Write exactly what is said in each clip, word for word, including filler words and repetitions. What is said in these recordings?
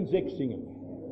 und sechs singen.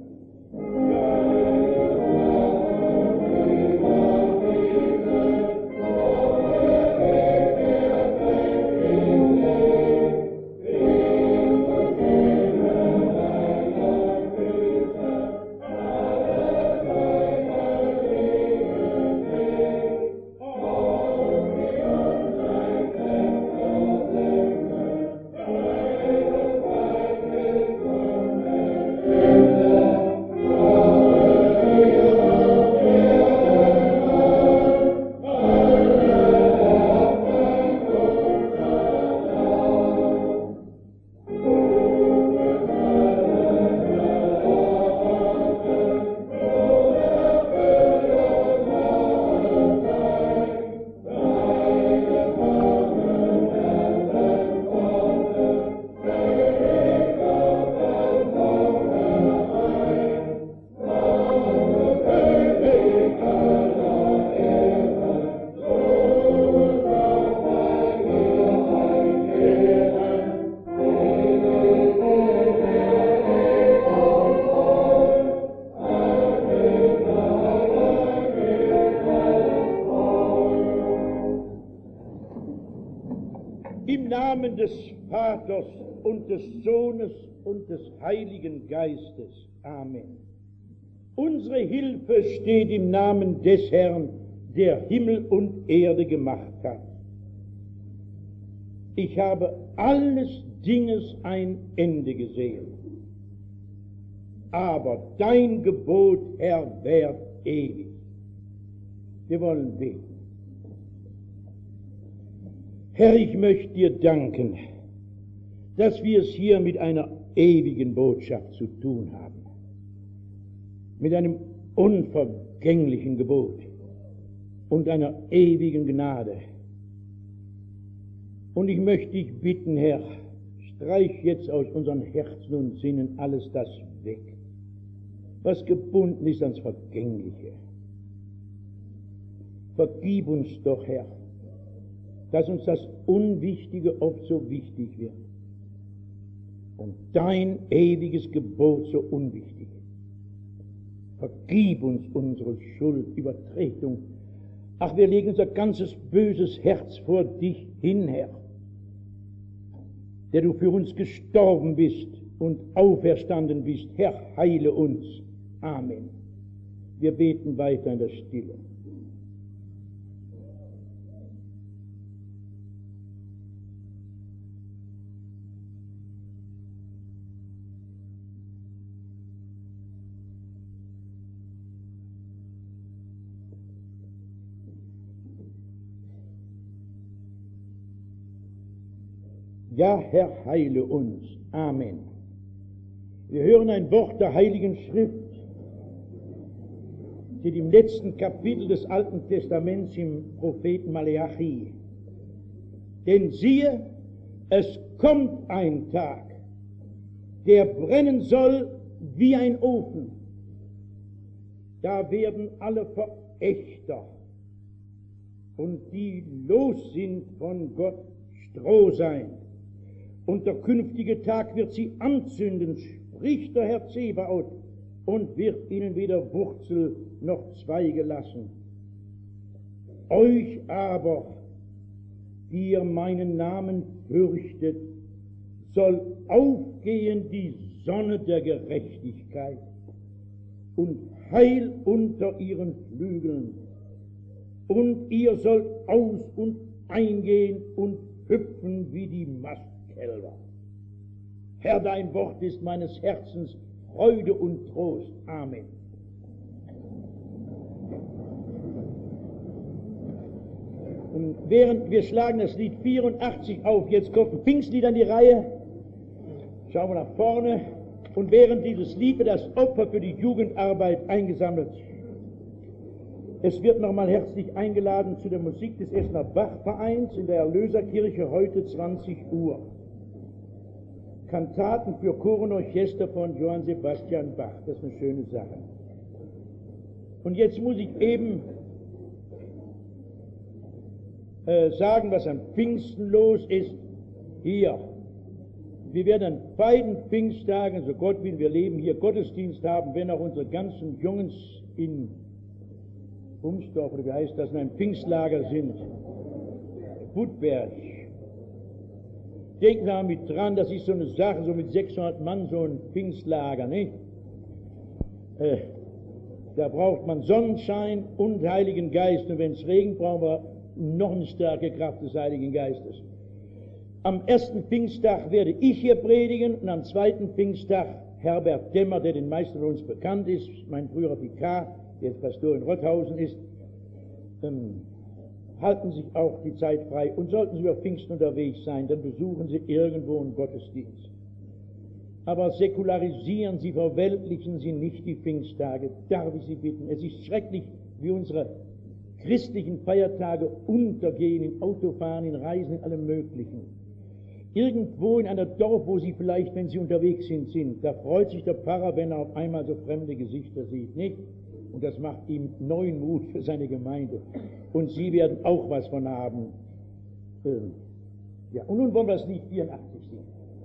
Des Vaters und des Sohnes und des Heiligen Geistes. Amen. Unsere Hilfe steht im Namen des Herrn, der Himmel und Erde gemacht hat. Ich habe alles Dinges ein Ende gesehen, aber dein Gebot, Herr, währt ewig. Wir wollen beten. Herr, ich möchte dir danken, dass wir es hier mit einer ewigen Botschaft zu tun haben, mit einem unvergänglichen Gebot und einer ewigen Gnade. Und ich möchte dich bitten, Herr, streich jetzt aus unseren Herzen und Sinnen alles das weg, was gebunden ist ans Vergängliche. Vergib uns doch, Herr, dass uns das Unwichtige oft so wichtig wird und dein ewiges Gebot so unwichtig. Vergib uns unsere Schuld, Übertretung. Ach, wir legen unser ganzes böses Herz vor dich hin, Herr, der du für uns gestorben bist und auferstanden bist. Herr, heile uns. Amen. Wir beten weiter in der Stille. Ja, Herr, heile uns. Amen. Wir hören ein Wort der Heiligen Schrift. Steht im letzten Kapitel des Alten Testaments im Propheten Maleachi. Denn siehe, es kommt ein Tag, der brennen soll wie ein Ofen. Da werden alle Verächter und die los sind von Gott Stroh sein. Und der künftige Tag wird sie anzünden, spricht der Herr Zebaoth, und wird ihnen weder Wurzel noch Zweige lassen. Euch aber, die ihr meinen Namen fürchtet, soll aufgehen die Sonne der Gerechtigkeit und Heil unter ihren Flügeln. Und ihr sollt aus und eingehen und hüpfen wie die Mast. Herr, dein Wort ist meines Herzens Freude und Trost. Amen. Und während wir schlagen das Lied vierundachtzig auf, jetzt kommt ein Pfingstlied an die Reihe. Schauen wir nach vorne. Und während dieses Lied wird das Opfer für die Jugendarbeit eingesammelt. Es wird nochmal herzlich eingeladen zu der Musik des Essener Bachvereins in der Erlöserkirche heute zwanzig Uhr. Kantaten für Chor und Orchester von Johann Sebastian Bach. Das ist eine schöne Sache. Und jetzt muss ich eben äh, sagen, was am Pfingsten los ist. Hier, wir werden an beiden Pfingsttagen, so Gott will, wir leben hier, Gottesdienst haben, wenn auch unsere ganzen Jungs in Umsdorf, oder wie heißt das, in einem Pfingstlager sind. Budberg. Denken Sie mal mit dran, das ist so eine Sache, so mit sechshundert Mann, so ein Pfingstlager, nicht? Äh, da braucht man Sonnenschein und Heiligen Geist, und wenn es regnet, brauchen wir noch eine starke Kraft des Heiligen Geistes. Am ersten Pfingsttag werde ich hier predigen, und am zweiten Pfingsttag Herbert Demmer, der den meisten von uns bekannt ist, mein früherer Vikar, der jetzt Pastor in Rotthausen ist, ähm, halten sich auch die Zeit frei, und sollten Sie über Pfingsten unterwegs sein, dann besuchen Sie irgendwo einen Gottesdienst. Aber säkularisieren Sie, verweltlichen Sie nicht die Pfingsttage, darf ich Sie bitten. Es ist schrecklich, wie unsere christlichen Feiertage untergehen in Autofahren, in Reisen, in allem Möglichen. Irgendwo in einer Dorf, wo Sie vielleicht, wenn Sie unterwegs sind, sind, da freut sich der Pfarrer, wenn er auf einmal so fremde Gesichter sieht, nicht? Und das macht ihm neuen Mut für seine Gemeinde. Und Sie werden auch was von haben. Ähm, ja, und nun wollen wir das Lied vierundachtzig singen.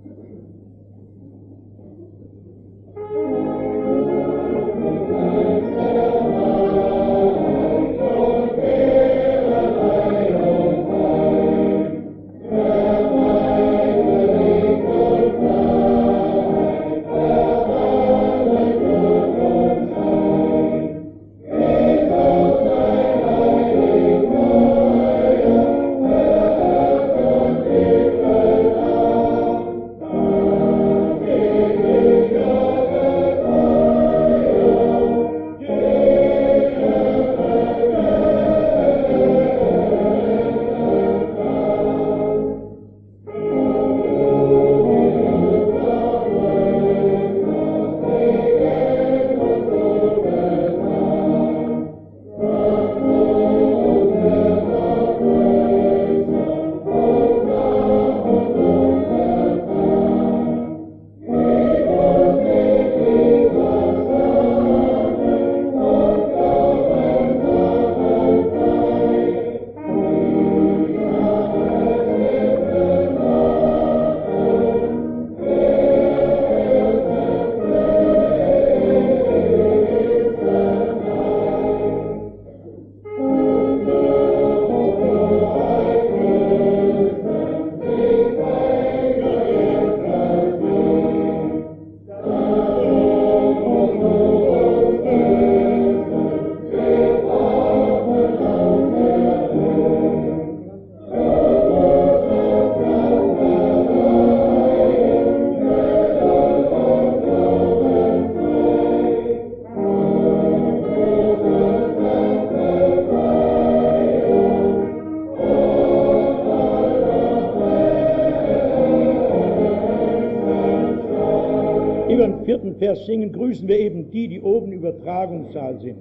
Vers singen, grüßen wir eben die, die oben im Übertragungssaal sind.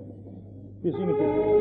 Wir singen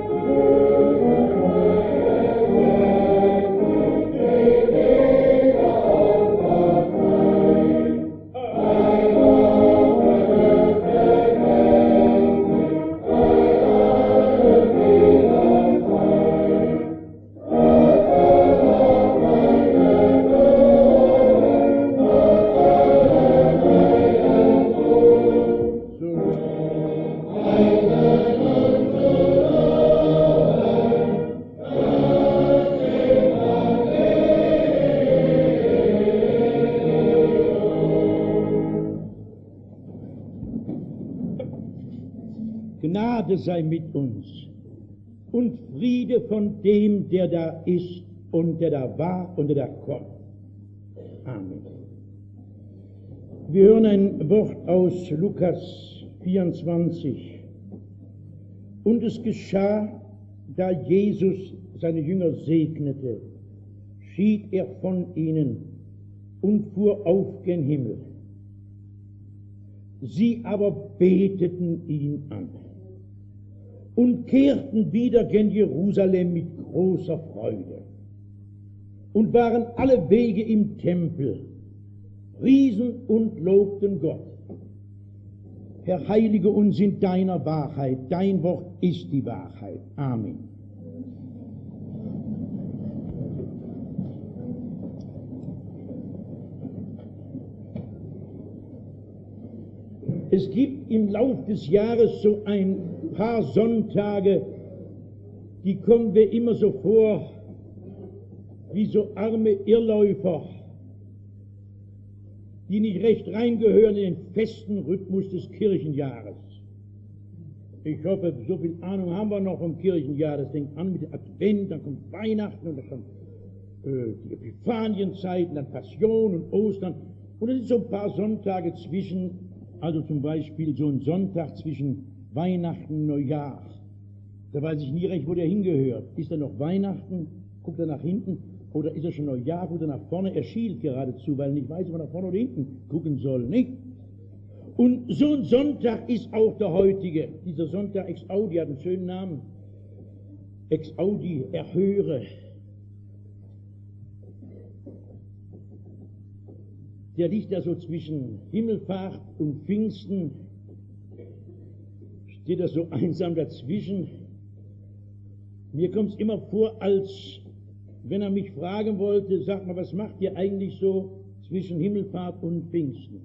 Gnade sei mit uns und Friede von dem, der da ist und der da war und der da kommt. Amen. Wir hören ein Wort aus Lukas vierundzwanzig. Und es geschah, da Jesus seine Jünger segnete, schied er von ihnen und fuhr auf gen Himmel. Sie aber beteten ihn an und kehrten wieder gen Jerusalem mit großer Freude und waren alle Wege im Tempel, priesen und lobten Gott. Herr, heilige uns in deiner Wahrheit, dein Wort ist die Wahrheit. Amen. Es gibt im Lauf des Jahres so ein paar Sonntage, die kommen mir immer so vor, wie so arme Irrläufer, die nicht recht reingehören in den festen Rhythmus des Kirchenjahres. Ich hoffe, so viel Ahnung haben wir noch vom Kirchenjahr. Das fängt an mit dem Advent, dann kommt Weihnachten und dann kommt äh, die Epiphanienzeiten, dann Passion und Ostern. Und es sind so ein paar Sonntage zwischen, also zum Beispiel so ein Sonntag zwischen Weihnachten und Neujahr. Da weiß ich nie recht, wo der hingehört. Ist er noch Weihnachten? Guckt er nach hinten? Oder ist er schon Neujahr? Guckt er nach vorne? Er schielt geradezu, weil er nicht weiß, ob er nach vorne oder hinten gucken soll, nicht? Und so ein Sonntag ist auch der heutige. Dieser Sonntag Ex Audi hat einen schönen Namen. Ex Audi, erhöre. Der liegt da so zwischen Himmelfahrt und Pfingsten. Steht da so einsam dazwischen. Mir kommt es immer vor, als wenn er mich fragen wollte, sag mal, was macht ihr eigentlich so zwischen Himmelfahrt und Pfingsten?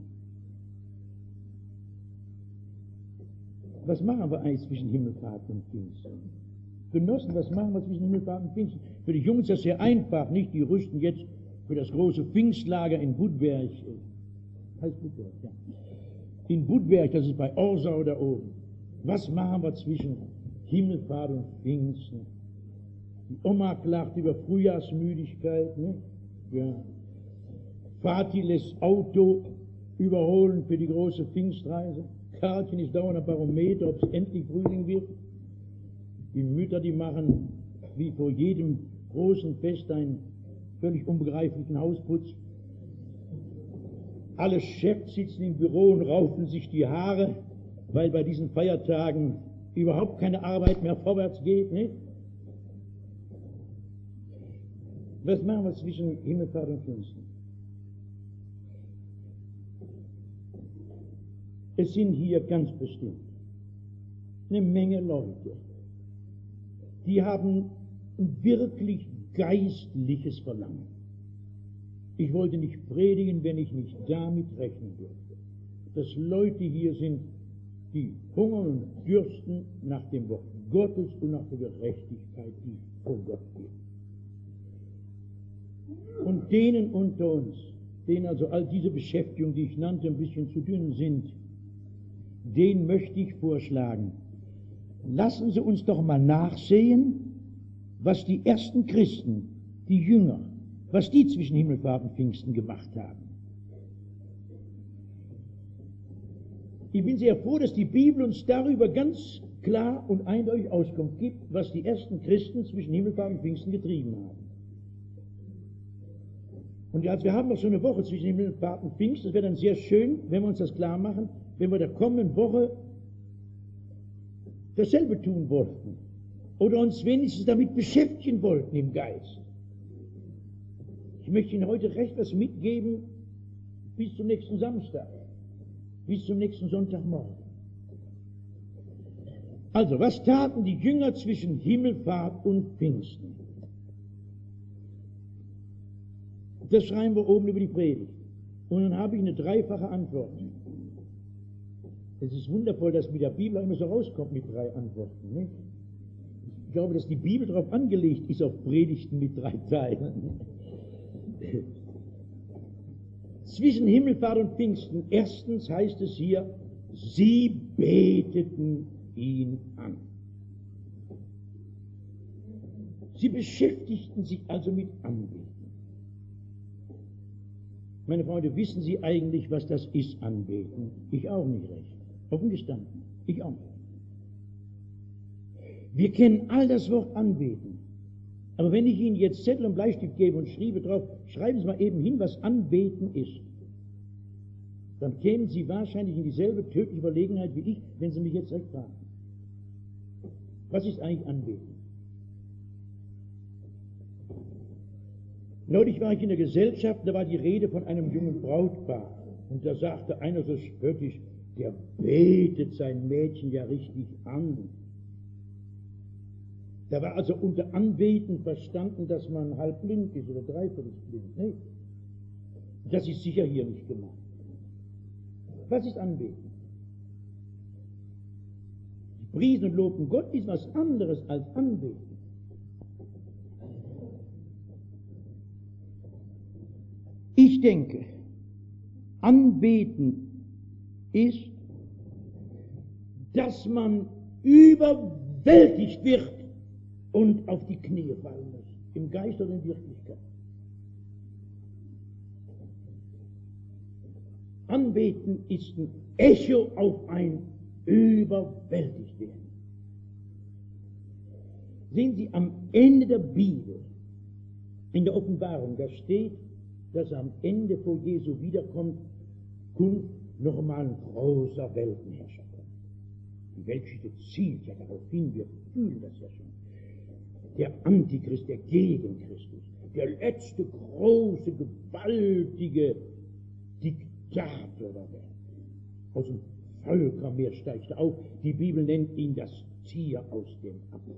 Was machen wir eigentlich zwischen Himmelfahrt und Pfingsten? Genossen, was machen wir zwischen Himmelfahrt und Pfingsten? Für die Jungs ist das sehr einfach, nicht? Die rüsten jetzt für das große Pfingstlager in Budberg. Heißt Budberg, ja. In Budberg, das ist bei Orsau da oben. Was machen wir zwischen Himmelfahrt und Pfingsten? Die Oma klagt über Frühjahrsmüdigkeit, ne? Ja. Vati lässt Auto überholen für die große Pfingstreise. Karlchen ist dauernd am Barometer, ob es endlich Frühling wird. Die Mütter, die machen wie vor jedem großen Fest einen völlig unbegreiflichen Hausputz. Alle Chefs sitzen im Büro und raufen sich die Haare, weil bei diesen Feiertagen überhaupt keine Arbeit mehr vorwärts geht, nicht? Was machen wir zwischen Himmelfahrt und Pfingsten? Es sind hier ganz bestimmt eine Menge Leute, die haben ein wirklich geistliches Verlangen. Ich wollte nicht predigen, wenn ich nicht damit rechnen dürfte, dass Leute hier sind, die hungern und dürsten nach dem Wort Gottes und nach der Gerechtigkeit, die von Gott geht. Und denen unter uns, denen also all diese Beschäftigungen, die ich nannte, ein bisschen zu dünn sind, den möchte ich vorschlagen, lassen Sie uns doch mal nachsehen, was die ersten Christen, die Jünger, was die zwischen Himmelfahrt und Pfingsten gemacht haben. Ich bin sehr froh, dass die Bibel uns darüber ganz klar und eindeutig Auskunft gibt, was die ersten Christen zwischen Himmelfahrt und Pfingsten getrieben haben. Und jetzt, wir haben noch so eine Woche zwischen Himmelfahrt und Pfingsten, das wäre dann sehr schön, wenn wir uns das klar machen, wenn wir der kommenden Woche dasselbe tun wollten oder uns wenigstens damit beschäftigen wollten im Geist. Ich möchte Ihnen heute recht was mitgeben bis zum nächsten Samstag, bis zum nächsten Sonntagmorgen. Also, was taten die Jünger zwischen Himmelfahrt und Pfingsten? Das schreiben wir oben über die Predigt. Und dann habe ich eine dreifache Antwort. Es ist wundervoll, dass mit der Bibel immer so rauskommt mit drei Antworten. Nicht? Ich glaube, dass die Bibel darauf angelegt ist, auf Predigten mit drei Teilen. Zwischen Himmelfahrt und Pfingsten, erstens heißt es hier, sie beteten ihn an. Sie beschäftigten sich also mit Anbeten. Meine Freunde, wissen Sie eigentlich, was das ist, Anbeten? Ich auch nicht recht. Offen gestanden. Ich auch nicht. Wir kennen all das Wort Anbeten. Aber wenn ich Ihnen jetzt Zettel und Bleistift gebe und schreibe drauf, schreiben Sie mal eben hin, was Anbeten ist. Dann kämen Sie wahrscheinlich in dieselbe tödliche Überlegenheit wie ich, wenn Sie mich jetzt recht fragen. Was ist eigentlich Anbeten? Neulich war ich in der Gesellschaft, da war die Rede von einem jungen Brautpaar. Und da sagte einer so spöttisch, der betet sein Mädchen ja richtig an. Da war also unter Anbeten verstanden, dass man halb blind ist oder dreiviertel blind. Nee. Das ist sicher hier nicht gemeint. Was ist Anbeten? priesen und lobten Gott ist was anderes als anbeten. Ich denke, anbeten ist, dass man überwältigt wird und auf die Knie fallen muss, im Geist oder in Wirklichkeit. Anbeten ist ein Echo auf ein überwältigt werden. Sehen Sie, am Ende der Bibel, in der Offenbarung, da steht, dass am Ende vor Jesu Wiederkommt kommt noch einmal ein großer Weltenherrscher kommt. Die Weltgeschichte zielt ja darauf hin, wir fühlen das ja schon. Der Antichrist, der Gegenchristus, der letzte große, gewaltige Diktator der Welt. Aus dem Völkermeer steigt er auf. Die Bibel nennt ihn das Tier aus dem Abgrund.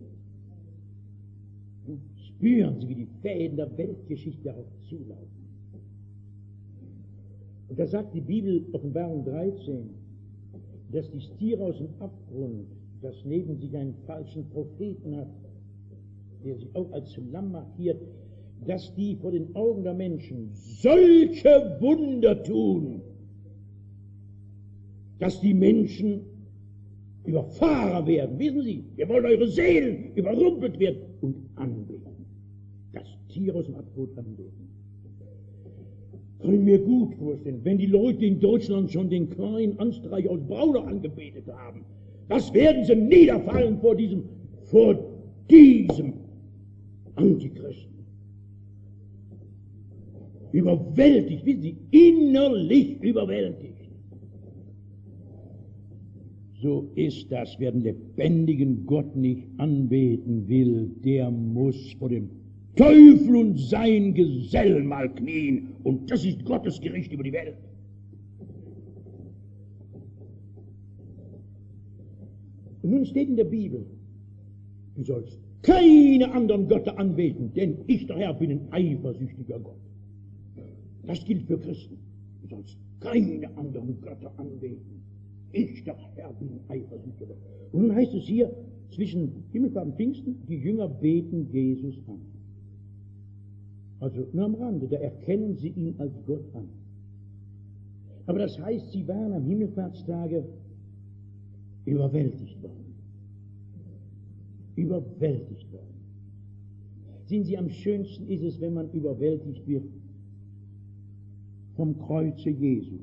Spüren Sie, wie die Fäden der Weltgeschichte darauf zulaufen. Und da sagt die Bibel, Offenbarung dreizehn, dass das Tier aus dem Abgrund, das neben sich einen falschen Propheten hat, der sich auch als Lamm markiert, dass die vor den Augen der Menschen solche Wunder tun, dass die Menschen überfahren werden. Wissen Sie, ihr wollt eure Seelen überrumpelt werden und anbeten. Das Tier aus dem Abgrund anbeten. Kann ich mir gut vorstellen, wenn die Leute in Deutschland schon den kleinen Anstreich aus Brauner angebetet haben, das werden sie niederfallen vor diesem, vor diesem Antichristen. Überwältigt, wissen Sie, innerlich überwältigt. So ist das, wer den lebendigen Gott nicht anbeten will, der muss vor dem Teufel und sein Gesellen mal knien. Und das ist Gottes Gericht über die Welt. Und nun steht in der Bibel, du sollst keine anderen Götter anbeten, denn ich, der Herr, bin ein eifersüchtiger Gott. Das gilt für Christen. Du sollst keine anderen Götter anbeten. Ich, der Herr, bin ein eifersüchtiger Gott. Und nun heißt es hier, zwischen Himmelfahrt und Pfingsten, die Jünger beten Jesus an. Also nur am Rande, da erkennen sie ihn als Gott an. Aber das heißt, sie waren am Himmelfahrtstage überwältigt worden. Überwältigt worden. Sehen Sie, am schönsten ist es, wenn man überwältigt wird vom Kreuze Jesu.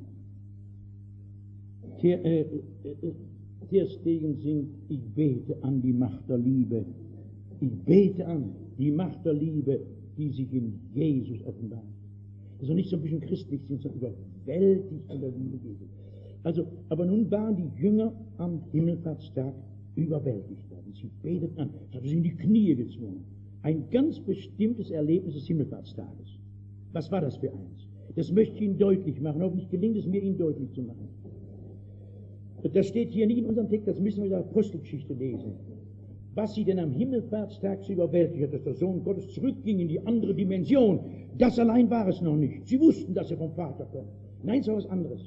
Ter, äh, äh, Ter Stegen singt, ich bete an die Macht der Liebe. Ich bete an die Macht der Liebe, die sich in Jesus offenbart. Also nicht so ein bisschen christlich sind, sondern überwältigt von der Liebe Jesu. Also, aber nun waren die Jünger am Himmelfahrtstag überwältigt worden. Sie beteten an, das hat sie in die Knie gezwungen. Ein ganz bestimmtes Erlebnis des Himmelfahrtstages. Was war das für eins? Das möchte ich Ihnen deutlich machen. Hoffentlich gelingt es mir, Ihnen deutlich zu machen. Das steht hier nicht in unserem Text, das müssen wir in der Apostelgeschichte lesen. Was sie denn am Himmelfahrtstag so überwältigt hat, dass der Sohn Gottes zurückging in die andere Dimension, das allein war es noch nicht. Sie wussten, dass er vom Vater kommt. Nein, es war was anderes.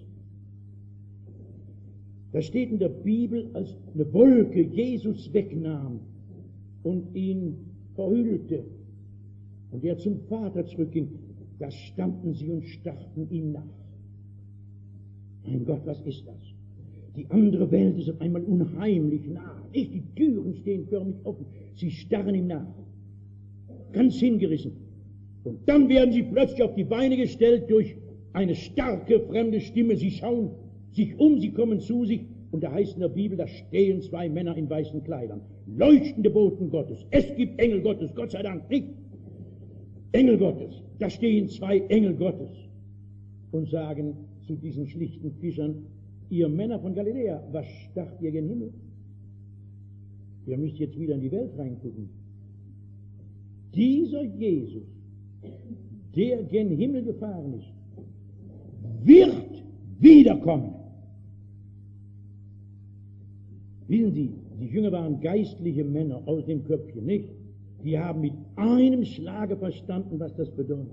Da steht in der Bibel, als eine Wolke Jesus wegnahm und ihn verhüllte und er zum Vater zurückging, da standen sie und starrten ihm nach. Mein Gott, was ist das? Die andere Welt ist auf einmal unheimlich nah. Nicht, die Türen stehen förmlich offen. Sie starren ihm nach. Ganz hingerissen. Und dann werden sie plötzlich auf die Beine gestellt durch eine starke, fremde Stimme. Sie schauen sich um, sie kommen zu sich. Und da heißt in der Bibel, da stehen zwei Männer in weißen Kleidern. Leuchtende Boten Gottes. Es gibt Engel Gottes, Gott sei Dank, nicht? Engel Gottes. Da stehen zwei Engel Gottes und sagen zu diesen schlichten Fischern, ihr Männer von Galiläa, was starrt ihr gen Himmel? Ihr müsst jetzt wieder in die Welt reingucken. Dieser Jesus, der gen Himmel gefahren ist, wird wiederkommen. Wissen Sie, die Jünger waren geistliche Männer aus dem Köpfchen, nicht? Die haben mit einem Schlage verstanden, was das bedeutet.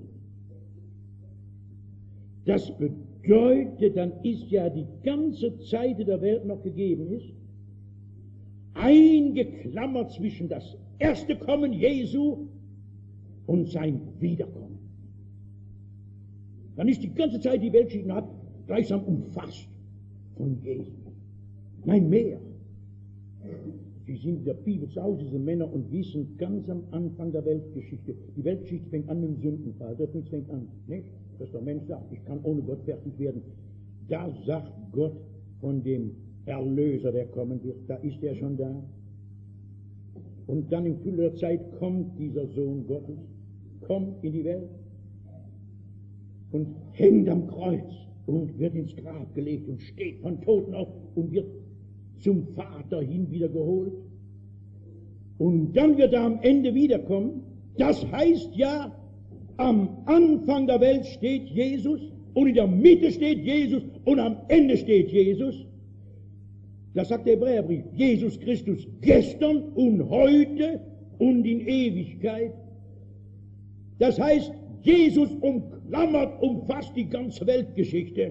Das bedeutet, dann ist ja die ganze Zeit der Welt noch gegeben ist, eingeklammert zwischen das erste Kommen Jesu und sein Wiederkommen. Dann ist die ganze Zeit die Weltgeschichte gleichsam umfasst von Jesus. Nein, mehr. Sie sind in der Bibel zu Hause, diese Männer, und wissen ganz am Anfang der Weltgeschichte. Die Weltgeschichte fängt an mit dem Sündenfall. Das fängt an, nicht? Dass der Mensch sagt, ich kann ohne Gott fertig werden. Da sagt Gott von dem Erlöser, der kommen wird. Da ist er schon da. Und dann im Fülle der Zeit kommt dieser Sohn Gottes, kommt in die Welt und hängt am Kreuz und wird ins Grab gelegt und steht von Toten auf und wird zum Vater hin wieder geholt. Und dann wird er am Ende wiederkommen. Das heißt ja, am Anfang der Welt steht Jesus und in der Mitte steht Jesus und am Ende steht Jesus. Das sagt der Hebräerbrief. Jesus Christus gestern und heute und in Ewigkeit. Das heißt, Jesus umklammert, umfasst die ganze Weltgeschichte.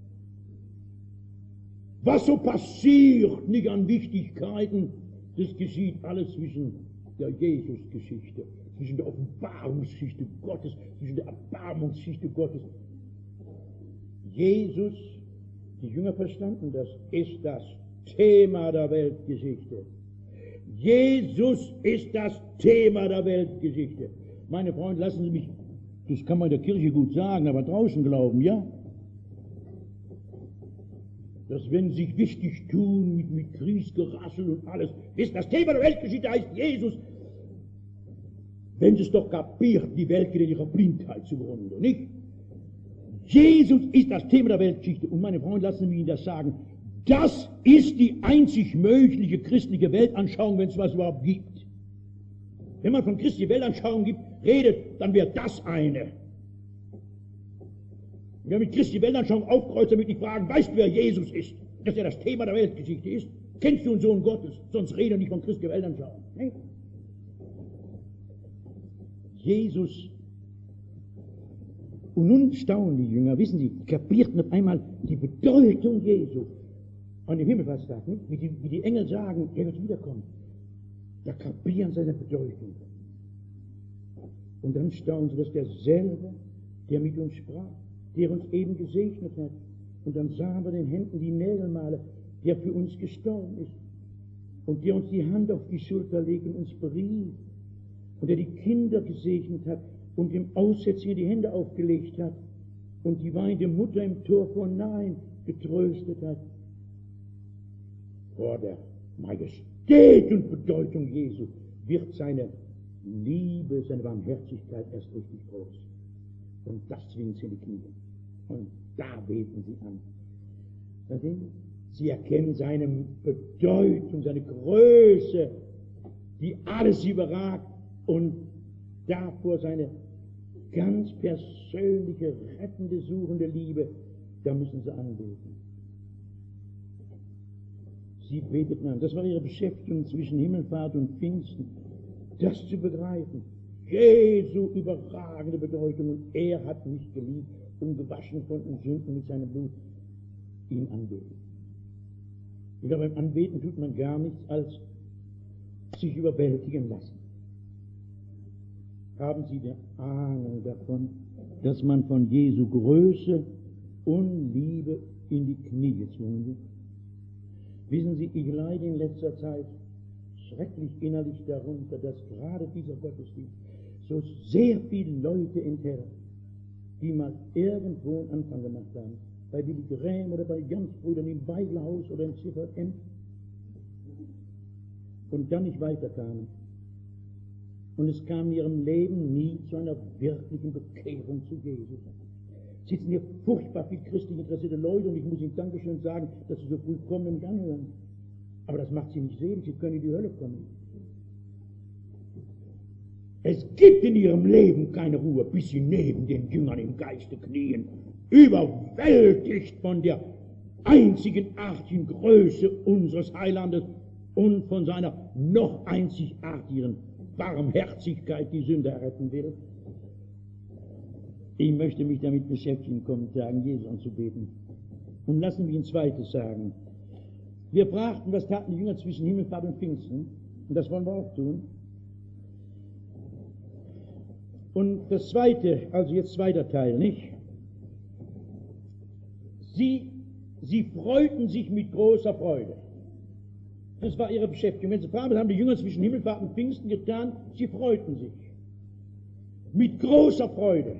Was so passiert, nicht an Wichtigkeiten, das geschieht alles zwischen der Jesus-Geschichte, zwischen der Offenbarungsgeschichte Gottes, zwischen der Erbarmungsgeschichte Gottes. Jesus, die Jünger verstanden das, ist das Thema der Weltgeschichte. Jesus ist das Thema der Weltgeschichte. Meine Freunde, lassen Sie mich, das kann man in der Kirche gut sagen, aber draußen glauben, ja? Dass wenn sie sich wichtig tun mit, mit Kriegsgerassel und alles, ist das Thema der Weltgeschichte, heißt Jesus. Wenn sie es doch kapiert, die Welt geht in ihrer Blindheit zugrunde, nicht? Jesus ist das Thema der Weltgeschichte. Und meine Freunde, lassen Sie mich Ihnen das sagen, das ist die einzig mögliche christliche Weltanschauung, wenn es was überhaupt gibt. Wenn man von christlicher Weltanschauung gibt, redet, dann wäre das eine. Wer mit Christi Weltanschauung aufkreuzt, damit ich fragen, weißt du, wer Jesus ist? Dass er das Thema der Weltgeschichte ist? Kennst du den Sohn Gottes? Sonst rede nicht von Christi Weltanschauung. Nee? Jesus. Und nun staunen die Jünger, wissen Sie, kapierten auf einmal die Bedeutung Jesu. An dem Himmelfahrtstag, nicht? Wie die, wie die Engel sagen, er wird wiederkommen. Da kapieren sie seine Bedeutung. Und dann staunen sie, dass derselbe, der mit uns sprach, der uns eben gesegnet hat. Und dann sahen wir den Händen die Nägelmale, der für uns gestorben ist. Und der uns die Hand auf die Schulter legt und uns berief. Und der die Kinder gesegnet hat und dem Aussätzigen die Hände aufgelegt hat. Und die weinende Mutter im Tor vor Nain getröstet hat. Vor der Majestät und Bedeutung Jesu wird seine Liebe, seine Barmherzigkeit erst richtig groß. Und das zwingt sie in die Knie. Und da beten sie an. Sie erkennen seine Bedeutung, seine Größe, die alles überragt, und davor seine ganz persönliche, rettende, suchende Liebe. Da müssen sie anbeten. Sie beteten an. Das war ihre Beschäftigung zwischen Himmelfahrt und Pfingsten. Das zu begreifen. Jesu überragende Bedeutung, und er hat mich geliebt und gewaschen von den Sünden mit seinem Blut. Ihn anbeten. Und beim Anbeten tut man gar nichts, als sich überwältigen lassen. Haben Sie die Ahnung davon, dass man von Jesu Größe und Liebe in die Knie gezwungen wird? Wissen Sie, ich leide in letzter Zeit schrecklich innerlich darunter, dass gerade dieser Gottesdienst so sehr viele Leute enthält, die mal irgendwo einen Anfang gemacht haben, bei Billy Graham oder bei Jans-Brüdern im Bibelhaus oder im C V M, und dann nicht weiterkamen. Und es kam in ihrem Leben nie zu einer wirklichen Bekehrung zu Jesus. Sitzen hier furchtbar viel christlich interessierte Leute, und ich muss Ihnen Dankeschön sagen, dass Sie so früh kommen und mich anhören. Aber das macht Sie nicht sehen, Sie können in die Hölle kommen. Es gibt in Ihrem Leben keine Ruhe, bis Sie neben den Jüngern im Geiste knien, überwältigt von der einzigartigen Größe unseres Heilandes und von seiner noch einzigartigen Barmherzigkeit, die Sünder erretten will. Ich möchte mich damit beschäftigen, kommenden Tagen Jesus anzubeten. Und lassen wir ein zweites sagen. Wir fragten, was taten die Jünger zwischen Himmelfahrt und Pfingsten? Und das wollen wir auch tun. Und das zweite, also jetzt zweiter Teil, nicht? Sie, sie freuten sich mit großer Freude. Das war ihre Beschäftigung. Wenn Sie fragen, was haben die Jünger zwischen Himmelfahrt und Pfingsten getan? Sie freuten sich. Mit großer Freude.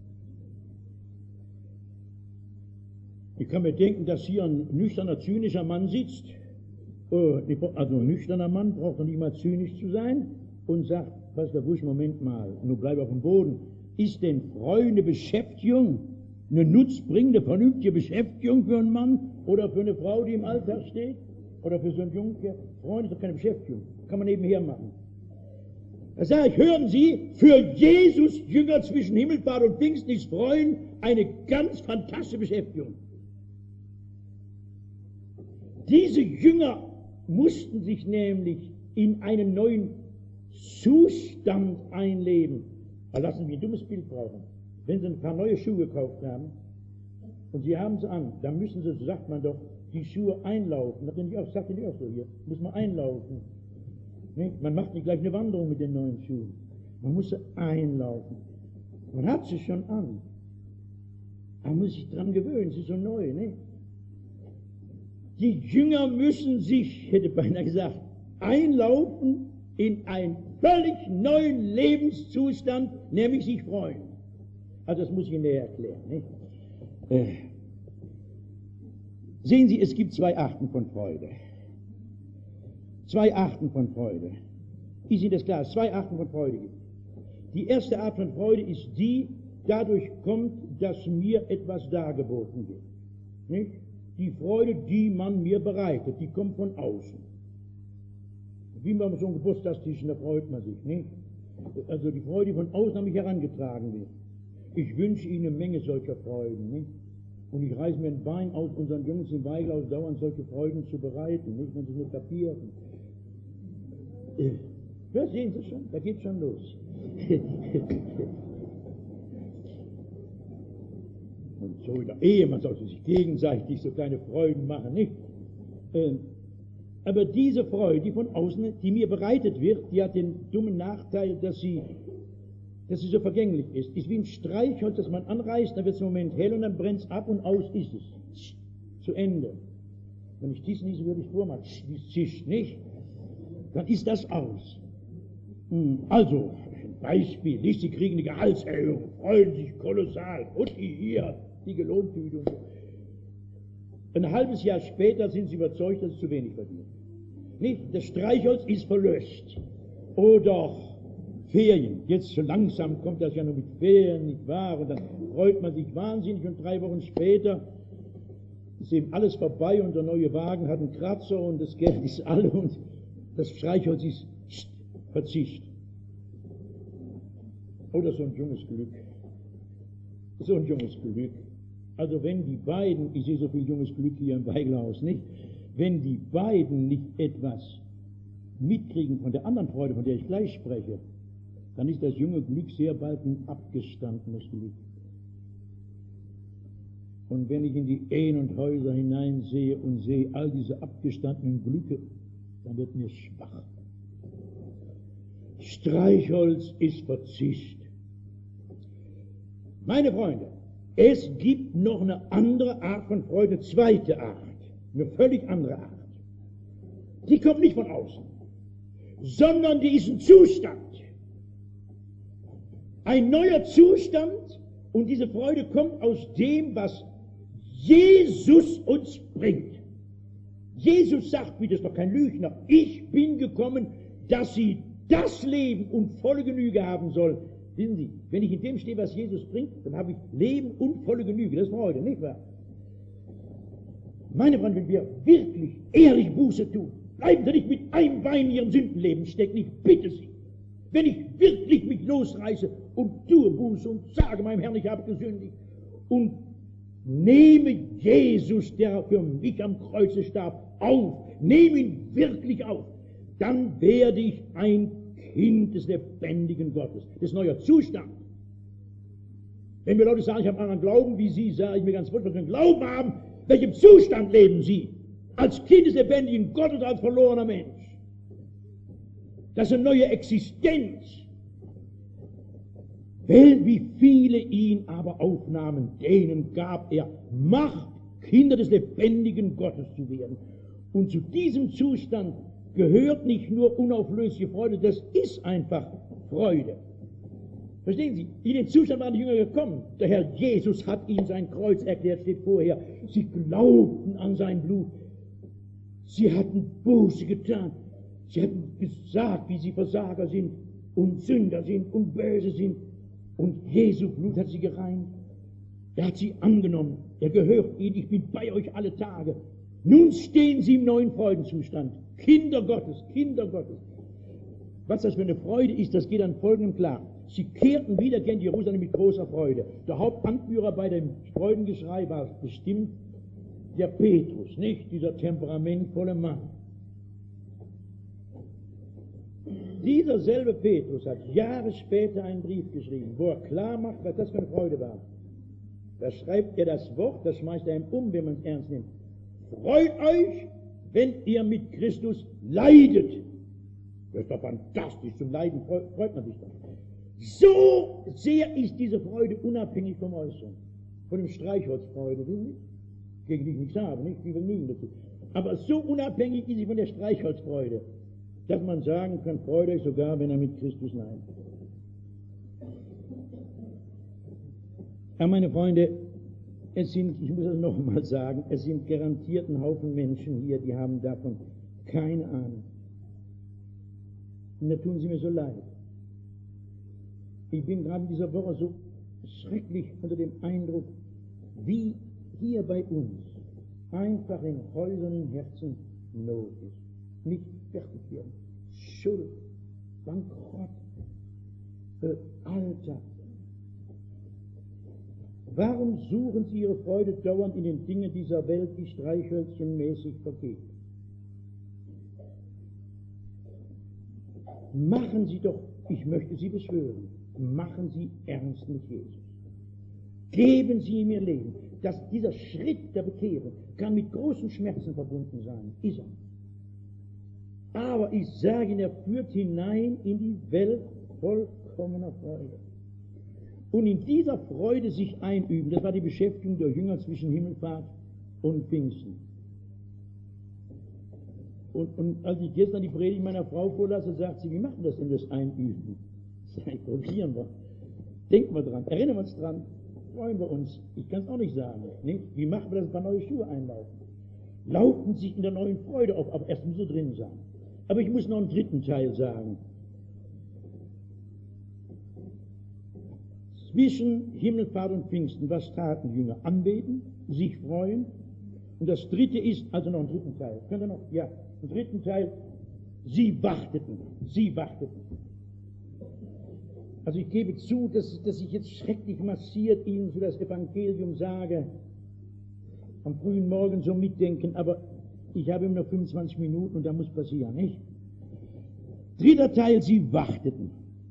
Ich kann mir denken, dass hier ein nüchterner, zynischer Mann sitzt. Also ein nüchterner Mann braucht doch nicht mal zynisch zu sein und sagt, Pastor Busch, Moment mal, nun bleib auf dem Boden. Ist denn Freude eine Beschäftigung, eine nutzbringende, vernünftige Beschäftigung für einen Mann oder für eine Frau, die im Alltag steht? Oder für so einen Jungen? Freunde ist doch keine Beschäftigung. Kann man nebenher machen. Da sage ich, hören Sie, für Jesus Jünger zwischen Himmelfahrt und Pfingsten ist Freuen eine ganz fantastische Beschäftigung. Diese Jünger mussten sich nämlich in einen neuen Zustand einleben. Aber lassen Sie mich ein dummes Bild brauchen. Wenn Sie ein paar neue Schuhe gekauft haben und Sie haben sie an, dann müssen Sie, so sagt man doch, die Schuhe einlaufen. Das sagt ihr nicht auch so hier. Muss man einlaufen. Nicht? Man macht nicht gleich eine Wanderung mit den neuen Schuhen. Man muss sie einlaufen. Man hat sie schon an. Man muss sich dran gewöhnen, sie ist so neu. Nicht? Die Jünger müssen sich, hätte beinahe gesagt, einlaufen in einen völlig neuen Lebenszustand, nämlich sich freuen. Also das muss ich Ihnen näher erklären. Nicht? Äh. Sehen Sie, es gibt zwei Arten von Freude. Zwei Arten von Freude. Ist Ihnen das klar? Es zwei Arten von Freude gibt. Die erste Art von Freude ist die, dadurch kommt, dass mir etwas dargeboten wird. Nicht? Die Freude, die man mir bereitet, die kommt von außen. Wie man so ein Geburtstagstisch, da freut man sich. Nicht? Also die Freude, die von außen an mich herangetragen wird. Ich wünsche Ihnen eine Menge solcher Freuden. Nicht? Und ich reiße mir ein Bein aus, unseren Jungs im Weiglaus dauernd solche Freuden zu bereiten, nicht, wenn sie es nur kapierten. Ja, sehen Sie schon, da geht schon los. Und so in der Ehe, man sollte sich gegenseitig so kleine Freuden machen, nicht? Aber diese Freude, die von außen, die mir bereitet wird, die hat den dummen Nachteil, dass sie dass sie so vergänglich ist. Ist wie ein Streichholz, das man anreißt, dann wird es im Moment hell und dann brennt es ab und aus ist es. Zu Ende. Wenn ich dies nicht würde ich vormachen, wie es zischt, nicht? Dann ist das aus. Also, ein Beispiel, nicht? Sie kriegen eine Gehaltserhöhung, freuen sich kolossal, und hier, die Lohntüte und so. Ein halbes Jahr später sind sie überzeugt, dass sie zu wenig verdienen. Nicht? Das Streichholz ist verlöscht. Oh doch. Ferien. Jetzt so langsam kommt das ja nur mit Ferien, nicht wahr? Und dann freut man sich wahnsinnig und drei Wochen später ist eben alles vorbei und der neue Wagen hat einen Kratzer und das Geld ist alle und das Streichholz ist verzischt. Oder so ein junges Glück. So ein junges Glück. Also wenn die beiden, ich sehe so viel junges Glück hier im Weiglerhaus, nicht? Wenn die beiden nicht etwas mitkriegen von der anderen Freude, von der ich gleich spreche, dann ist das junge Glück sehr bald ein abgestandenes Glück. Und wenn ich in die Ehen und Häuser hineinsehe und sehe all diese abgestandenen Glücke, dann wird mir schwach. Streichholz ist verzischt. Meine Freunde, es gibt noch eine andere Art von Freude, eine zweite Art, eine völlig andere Art. Die kommt nicht von außen, sondern die ist ein Zustand. Ein neuer Zustand, und diese Freude kommt aus dem, was Jesus uns bringt. Jesus sagt, wie das ist doch kein Lügner, ich bin gekommen, dass sie das Leben und volle Genüge haben sollen. Wissen Sie, wenn ich in dem stehe, was Jesus bringt, dann habe ich Leben und volle Genüge. Das ist Freude, nicht wahr? Meine Freunde, wenn wir wirklich ehrlich Buße tun, bleiben Sie nicht mit einem Bein in Ihrem Sündenleben stecken, ich bitte Sie. Wenn ich wirklich mich losreiße und tue Buße und sage meinem Herrn, ich habe gesündigt und nehme Jesus, der für mich am Kreuze starb, auf, nehme ihn wirklich auf, dann werde ich ein Kind des lebendigen Gottes. Das ist ein neuer Zustand. Wenn mir Leute sagen, ich habe einen anderen Glauben wie Sie, sage ich mir ganz wohl, was für einen Glauben haben, welchem Zustand leben Sie? als Kind des lebendigen Gottes, als verlorener Mensch. Das ist eine neue Existenz. Weil wie viele ihn aber aufnahmen, denen gab er Macht, Kinder des lebendigen Gottes zu werden. Und zu diesem Zustand gehört nicht nur unauflösliche Freude, das ist einfach Freude. Verstehen Sie? In den Zustand waren die Jünger gekommen. Der Herr Jesus hat ihnen sein Kreuz erklärt, steht vorher. Sie glaubten an sein Blut. Sie hatten Buße getan. Sie hatten gesagt, wie sie Versager sind und Sünder sind und böse sind. Und Jesu Blut hat sie gereinigt. Er hat sie angenommen. Er gehört ihnen. Ich bin bei euch alle Tage. Nun stehen sie im neuen Freudenzustand. Kinder Gottes, Kinder Gottes. Was das für eine Freude ist, das geht an Folgendem klar. Sie kehrten wieder gen Jerusalem mit großer Freude. Der Hauptanführer bei dem Freudengeschrei war bestimmt der Petrus, nicht dieser temperamentvolle Mann. Dieser selbe Petrus hat Jahre später einen Brief geschrieben, wo er klar macht, was das für eine Freude war. Da schreibt er das Wort, das schmeißt er ihm um, wenn man es ernst nimmt. Freut euch, wenn ihr mit Christus leidet. Das ist doch fantastisch, zum Leiden freut man sich doch. So sehr ist diese Freude unabhängig vom Äußeren, von dem Streichholzfreude, will ich? Gegen die ich nichts habe, nicht? Die Vergnügen dazu. Aber so unabhängig ist sie von der Streichholzfreude, dass man sagen kann, freut euch sogar, wenn er mit Christus leidet. Ja, meine Freunde, es sind, ich muss es noch mal sagen, es sind garantiert ein Haufen Menschen hier, die haben davon keine Ahnung. Und da tun sie mir so leid. Ich bin gerade in dieser Woche so schrecklich unter dem Eindruck, wie hier bei uns einfach in Häusern, in Herzen Not ist. Nicht fertig werden. Schuld, Bankrott, äh, Alter. Warum suchen sie ihre Freude dauernd in den Dingen dieser Welt, die streichhölzchenmäßig vergeht? Machen Sie doch, ich möchte Sie beschwören, machen Sie ernst mit Jesus. Geben Sie ihm Ihr Leben. Dass dieser Schritt der Bekehrung kann mit großen Schmerzen verbunden sein, ist er. Aber ich sage Ihnen, er führt hinein in die Welt vollkommener Freude. Und in dieser Freude sich einüben, das war die Beschäftigung der Jünger zwischen Himmelfahrt und Pfingsten. Und, und als ich gestern die Predigt meiner Frau vorlasse, sagt sie, wie machen wir das denn, das Einüben? Sag ich, probieren wir. Denken wir dran, erinnern wir uns dran, freuen wir uns. Ich kann es auch nicht sagen. Nicht? Wie machen wir das, ein paar neue Schuhe einlaufen? Laufen Sie in der neuen Freude auf, aber erst müssen Sie drin sein. Aber ich muss noch einen dritten Teil sagen. Zwischen Himmelfahrt und Pfingsten, was taten die Jünger? Anbeten, sich freuen. Und das dritte ist, also noch einen dritten Teil. Könnt ihr noch? Ja, einen dritten Teil. Sie warteten. Sie warteten. Also ich gebe zu, dass, dass ich jetzt schrecklich massiert Ihnen für das Evangelium sage, am frühen Morgen so mitdenken, aber ich habe immer noch fünfundzwanzig Minuten und da muss passieren, nicht? Dritter Teil, sie warteten.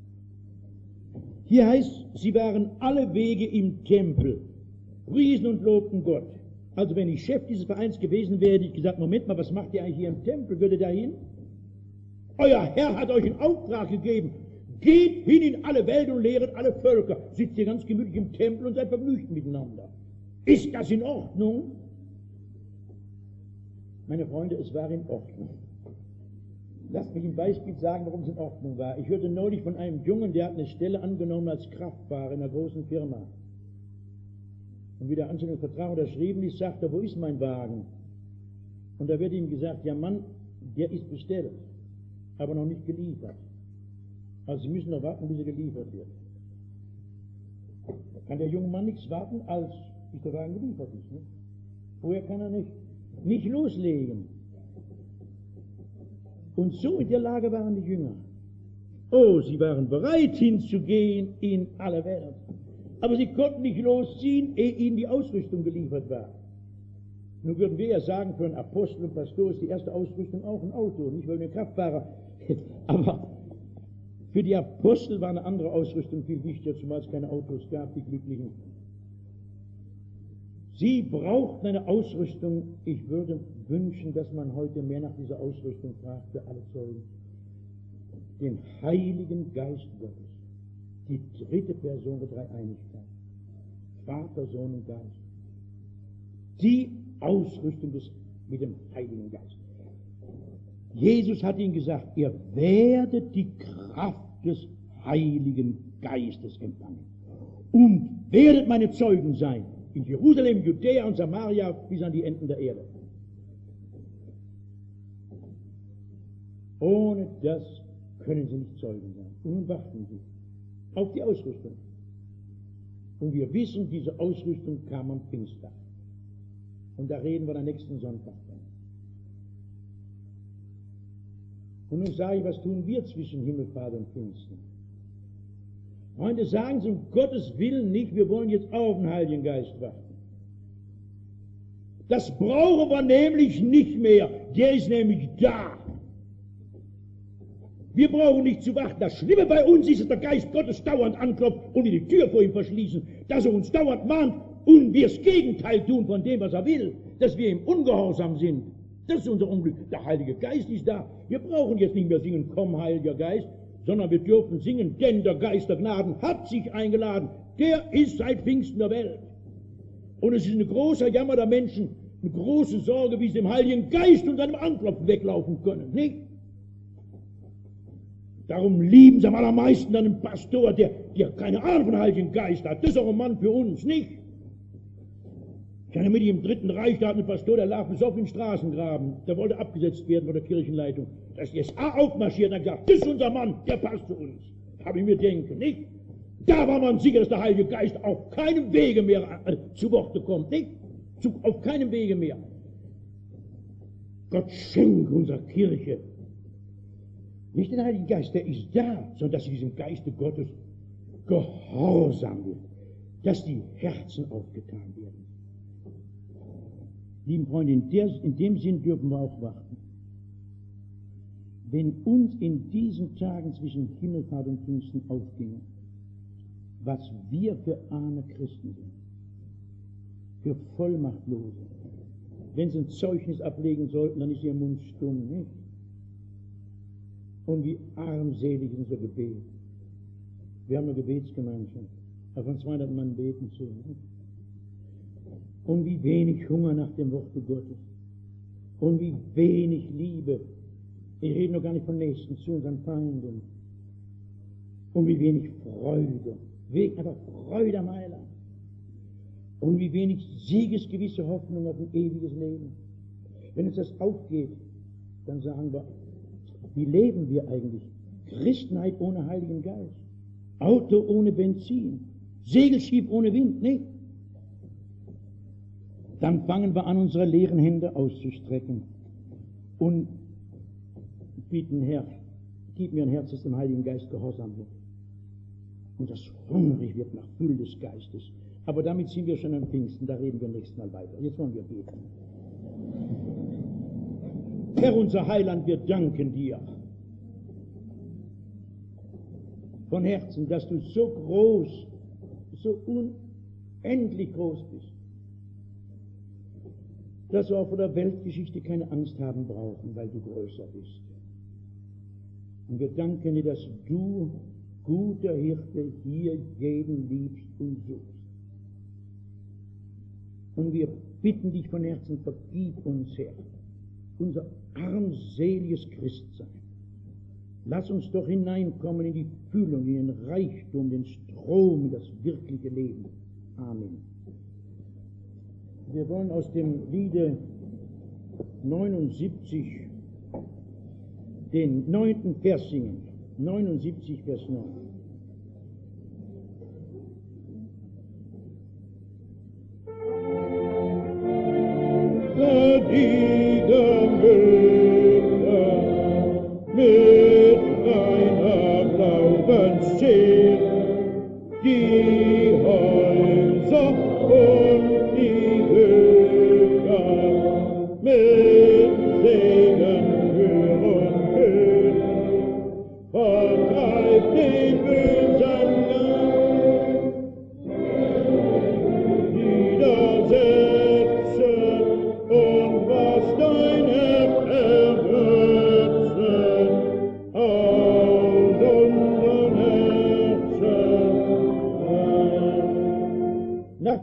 Hier heißt, sie waren alle Wege im Tempel, priesen und lobten Gott. Also wenn ich Chef dieses Vereins gewesen wäre, hätte ich gesagt, Moment mal, was macht ihr eigentlich hier im Tempel? Würde da hin? Euer Herr hat euch einen Auftrag gegeben. Geht hin in alle Welt und lehret alle Völker. Sitzt ihr ganz gemütlich im Tempel und seid vergnügt miteinander. Ist das in Ordnung? Meine Freunde, es war in Ordnung. Lasst mich ein Beispiel sagen, warum es in Ordnung war. Ich hörte neulich von einem Jungen, der hat eine Stelle angenommen als Kraftfahrer in einer großen Firma. Und wie der Anstellungsvertrag unterschrieben ist, sagt er, wo ist mein Wagen? Und da wird ihm gesagt, ja Mann, der ist bestellt, aber noch nicht geliefert. Also Sie müssen noch warten, bis er geliefert wird. Da kann der junge Mann nichts warten, als bis der Wagen geliefert ist. Ne? Vorher kann er nicht, nicht loslegen. Und so in der Lage waren die Jünger. Oh, sie waren bereit hinzugehen in alle Welt. Aber sie konnten nicht losziehen, ehe ihnen die Ausrüstung geliefert war. Nun würden wir ja sagen, für einen Apostel und Pastor ist die erste Ausrüstung auch ein Auto, nicht für den Kraftfahrer. Aber für die Apostel war eine andere Ausrüstung viel wichtiger, zumal es keine Autos gab, die Glücklichen. Sie brauchten eine Ausrüstung. Ich würde wünschen, dass man heute mehr nach dieser Ausrüstung fragt für alle Zeugen. Den Heiligen Geist Gottes, die dritte Person der Dreieinigkeit, Vater, Sohn und Geist. Die Ausrüstung des, mit dem Heiligen Geist. Jesus hat ihnen gesagt, ihr werdet die Kraft des Heiligen Geistes empfangen und werdet meine Zeugen sein. In Jerusalem, Judäa und Samaria bis an die Enden der Erde. Ohne das können sie nicht Zeugen sein. Und nun warten sie auf die Ausrüstung. Und wir wissen, diese Ausrüstung kam am Pfingsttag. Und da reden wir am nächsten Sonntag dann. Und nun sage ich, was tun wir zwischen Himmelfahrt und Pfingsten? Freunde, sagen Sie um Gottes Willen nicht, wir wollen jetzt auf den Heiligen Geist warten. Das brauchen wir nämlich nicht mehr. Der ist nämlich da. Wir brauchen nicht zu warten. Das Schlimme bei uns ist, dass der Geist Gottes dauernd anklopft und wir die Tür vor ihm verschließen, dass er uns dauernd mahnt und wir das Gegenteil tun von dem, was er will, dass wir ihm ungehorsam sind. Das ist unser Unglück. Der Heilige Geist ist da. Wir brauchen jetzt nicht mehr singen, komm, Heiliger Geist, sondern wir dürfen singen, denn der Geist der Gnaden hat sich eingeladen. Der ist seit Pfingsten der Welt. Und es ist ein großer Jammer der Menschen, eine große Sorge, wie sie dem Heiligen Geist und seinem Anklopfen weglaufen können, nicht? Darum lieben sie am allermeisten einen Pastor, der, der keine Ahnung von Heiligen Geist hat. Das ist auch ein Mann für uns, nicht? Ich hatte mit ihm im Dritten Reich, da hat ein Pastor, der lag besoffen im Straßengraben. Der wollte abgesetzt werden von der Kirchenleitung. Da ist die S A aufmarschiert und hat gesagt, das ist unser Mann, der passt zu uns. Habe ich mir denken, nicht? Da war man sicher, dass der Heilige Geist auf keinem Wege mehr äh, zu Worte kommt, nicht? Zu, auf keinem Wege mehr. Gott schenke unserer Kirche nicht den Heiligen Geist, der ist da, sondern dass sie diesem Geiste Gottes gehorsam wird, dass die Herzen aufgetan werden. Lieben Freunde, in, der, in dem Sinn dürfen wir auch warten. Wenn uns in diesen Tagen zwischen Himmelfahrt und Pfingsten aufginge, was wir für arme Christen sind, für Vollmachtlose, wenn sie ein Zeugnis ablegen sollten, dann ist ihr Mund stumm, nicht? Und wie armselig ist unser Gebet. Wir haben eine Gebetsgemeinschaft, aber von zweihundert Mann beten zu. Nicht? Und wie wenig Hunger nach dem Worte Gottes. Und wie wenig Liebe. Ich rede noch gar nicht von Nächsten zu unseren Feinden. Und wie wenig Freude. Wegen aber Freude am Heiland. Und wie wenig siegesgewisse Hoffnung auf ein ewiges Leben. Wenn uns das aufgeht, dann sagen wir, wie leben wir eigentlich? Christenheit ohne Heiligen Geist. Auto ohne Benzin. Segelschiff ohne Wind, nicht? Dann fangen wir an, unsere leeren Hände auszustrecken und bitten, Herr, gib mir ein Herz, das dem Heiligen Geist gehorsam wird. Und das hungrig wird nach Fülle des Geistes. Aber damit sind wir schon am Pfingsten, da reden wir nächstes Mal weiter. Jetzt wollen wir beten. Herr, unser Heiland, wir danken dir von Herzen, dass du so groß, so unendlich groß bist, dass wir auch vor der Weltgeschichte keine Angst haben brauchen, weil du größer bist. Und wir danken dir, dass du, guter Hirte, hier jeden liebst und suchst. Und wir bitten dich von Herzen, vergib uns, Herr, unser armseliges Christsein. Lass uns doch hineinkommen in die Füllung, in den Reichtum, den Strom, in das wirkliche Leben. Amen. Wir wollen aus dem Liede neunundsiebzig den neunten Vers singen. neunundsiebzig, Vers neun. Mit deiner Glaubensseele die Häuser und die Höcker mit Segen für und für, vertreibt den bösen Geist, wiedersetzt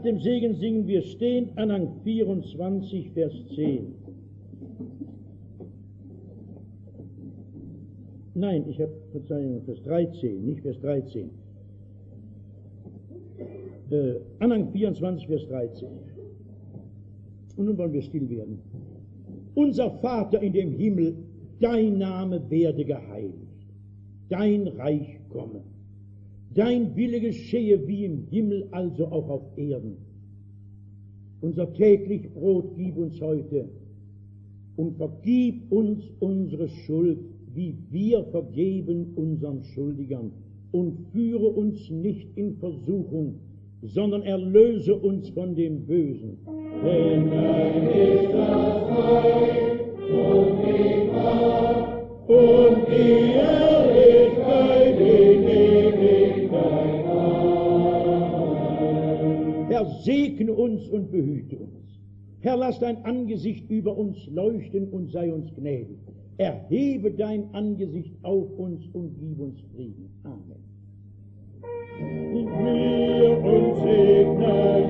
dem Segen singen wir stehend, Anhang vierundzwanzig, Vers zehn. Nein, ich habe, Verzeihung, Vers dreizehn, nicht Vers dreizehn. Äh, Anhang vierundzwanzig, Vers dreizehn. Und nun wollen wir still werden. Unser Vater in dem Himmel, dein Name werde geheiligt, dein Reich komme, dein Wille geschehe wie im Himmel, also auch auf Erden. Unser täglich Brot gib uns heute und vergib uns unsere Schuld, wie wir vergeben unseren Schuldigern. Und führe uns nicht in Versuchung, sondern erlöse uns von dem Bösen. Denn dein ist das Reich und die Macht und die Herrlichkeit in Ewigkeit. Amen. Herr, segne uns und behüte uns. Herr, lass dein Angesicht über uns leuchten und sei uns gnädig. Erhebe dein Angesicht auf uns und gib uns Frieden. Amen. Und wir uns segnen